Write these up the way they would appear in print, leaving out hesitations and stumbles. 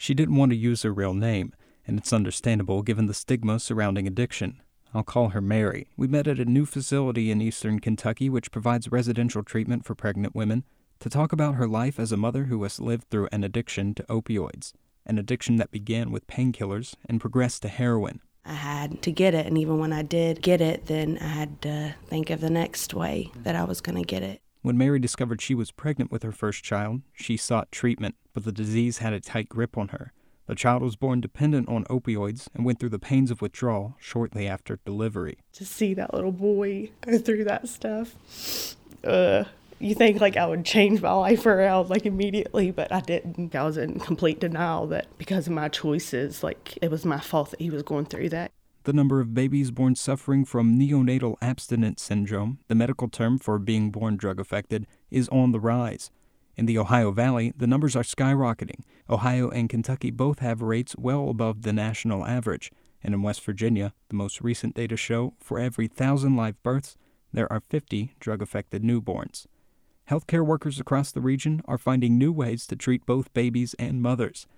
She didn't want to use her real name, and it's understandable given the stigma surrounding addiction. I'll call her Mary. We met at a new facility in eastern Kentucky which provides residential treatment for pregnant women to talk about her life as a mother who has lived through an addiction to opioids, an addiction that began with painkillers and progressed to heroin. I had to get it, and even when I did get it, then I had to think of the next way that I was going to get it. When Mary discovered she was pregnant with her first child, she sought treatment, but the disease had a tight grip on her. The child was born dependent on opioids and went through the pains of withdrawal shortly after delivery. To see that little boy go through that stuff, you think like I would change my life around like immediately, but I didn't. I was in complete denial that because of my choices, like it was my fault that he was going through that. The number of babies born suffering from neonatal abstinence syndrome, the medical term for being born drug-affected, is on the rise. In the Ohio Valley, the numbers are skyrocketing. Ohio and Kentucky both have rates well above the national average. And in West Virginia, the most recent data show for every 1,000 live births, there are 50 drug-affected newborns. Healthcare workers across the region are finding new ways to treat both babies and mothers.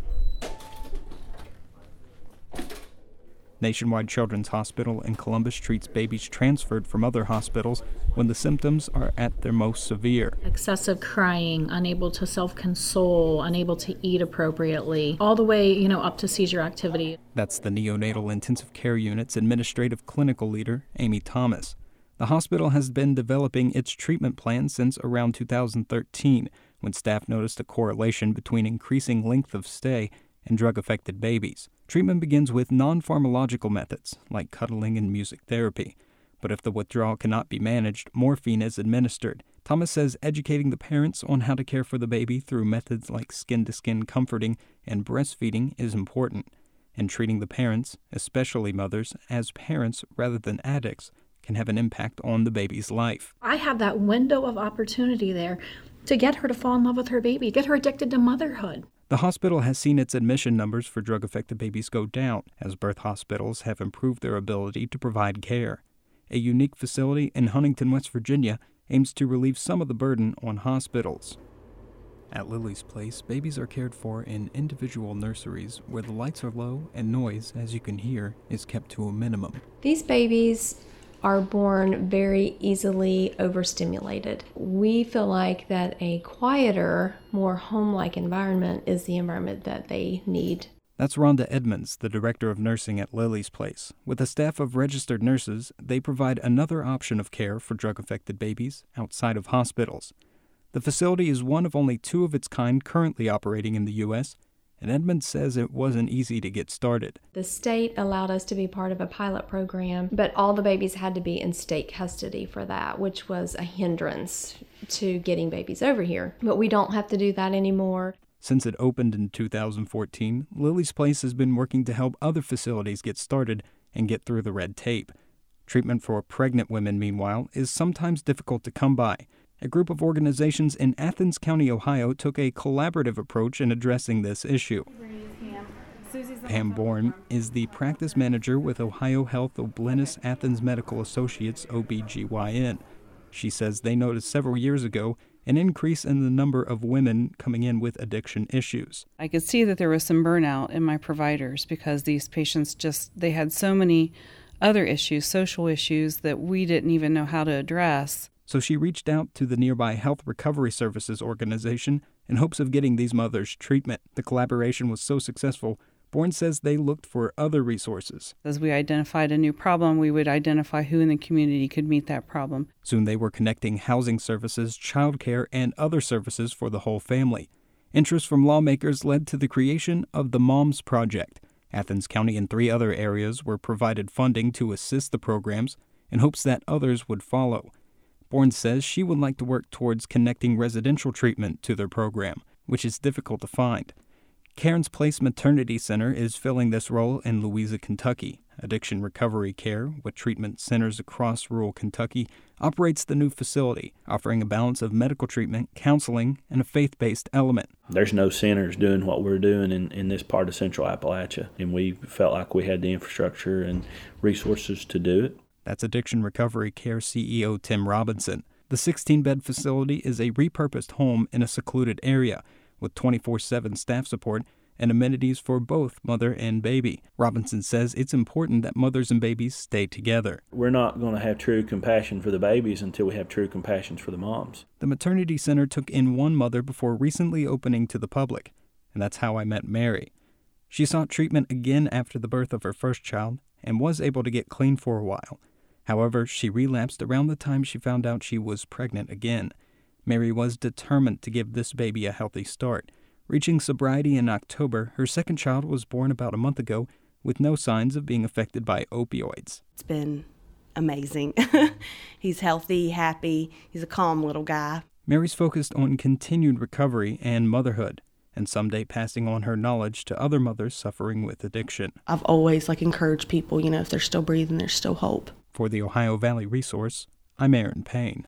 Nationwide Children's Hospital in Columbus treats babies transferred from other hospitals when the symptoms are at their most severe. Excessive crying, unable to self-console, unable to eat appropriately, all the way, up to seizure activity. That's the Neonatal Intensive Care Unit's administrative clinical leader, Amy Thomas. The hospital has been developing its treatment plan since around 2013, when staff noticed a correlation between increasing length of stay and drug-affected babies. Treatment begins with non-pharmacological methods, like cuddling and music therapy. But if the withdrawal cannot be managed, morphine is administered. Thomas says educating the parents on how to care for the baby through methods like skin-to-skin comforting and breastfeeding is important. And treating the parents, especially mothers, as parents rather than addicts can have an impact on the baby's life. I had that window of opportunity there to get her to fall in love with her baby, get her addicted to motherhood. The hospital has seen its admission numbers for drug-affected babies go down as birth hospitals have improved their ability to provide care. A unique facility in Huntington, West Virginia, aims to relieve some of the burden on hospitals. At Lily's Place, babies are cared for in individual nurseries where the lights are low and noise, as you can hear, is kept to a minimum. These babies are born very easily overstimulated. We feel like that a quieter, more home-like environment is the environment that they need. That's Rhonda Edmonds, the director of nursing at Lily's Place. With a staff of registered nurses, they provide another option of care for drug-affected babies outside of hospitals. The facility is one of only 2 of its kind currently operating in the U.S., and Edmonds says it wasn't easy to get started. The state allowed us to be part of a pilot program, but all the babies had to be in state custody for that, which was a hindrance to getting babies over here. But we don't have to do that anymore. Since it opened in 2014, Lily's Place has been working to help other facilities get started and get through the red tape. Treatment for pregnant women, meanwhile, is sometimes difficult to come by. A group of organizations in Athens County, Ohio, took a collaborative approach in addressing this issue. Pam Bourne is the practice manager with Ohio Health Oblinus Athens Medical Associates, OBGYN. She says they noticed several years ago an increase in the number of women coming in with addiction issues. I could see that there was some burnout in my providers because these patients they had so many other issues, social issues, that we didn't even know how to address. So she reached out to the nearby Health Recovery Services organization in hopes of getting these mothers treatment. The collaboration was so successful, Bourne says they looked for other resources. As we identified a new problem, we would identify who in the community could meet that problem. Soon they were connecting housing services, childcare, and other services for the whole family. Interest from lawmakers led to the creation of the Moms Project. Athens County and 3 other areas were provided funding to assist the programs in hopes that others would follow. Bourne says she would like to work towards connecting residential treatment to their program, which is difficult to find. Cairns Place Maternity Center is filling this role in Louisa, Kentucky. Addiction Recovery Care, with treatment centers across rural Kentucky, operates the new facility, offering a balance of medical treatment, counseling, and a faith-based element. There's no centers doing what we're doing in this part of Central Appalachia, and we felt like we had the infrastructure and resources to do it. That's Addiction Recovery Care CEO Tim Robinson. The 16-bed facility is a repurposed home in a secluded area with 24/7 staff support and amenities for both mother and baby. Robinson says it's important that mothers and babies stay together. We're not going to have true compassion for the babies until we have true compassion for the moms. The maternity center took in one mother before recently opening to the public, and that's how I met Mary. She sought treatment again after the birth of her first child and was able to get clean for a while. However, she relapsed around the time she found out she was pregnant again. Mary was determined to give this baby a healthy start. Reaching sobriety in October, her second child was born about a month ago with no signs of being affected by opioids. It's been amazing. He's healthy, happy. He's a calm little guy. Mary's focused on continued recovery and motherhood, and someday passing on her knowledge to other mothers suffering with addiction. I've always encouraged people, if they're still breathing, there's still hope. For the Ohio Valley Resource, I'm Aaron Payne.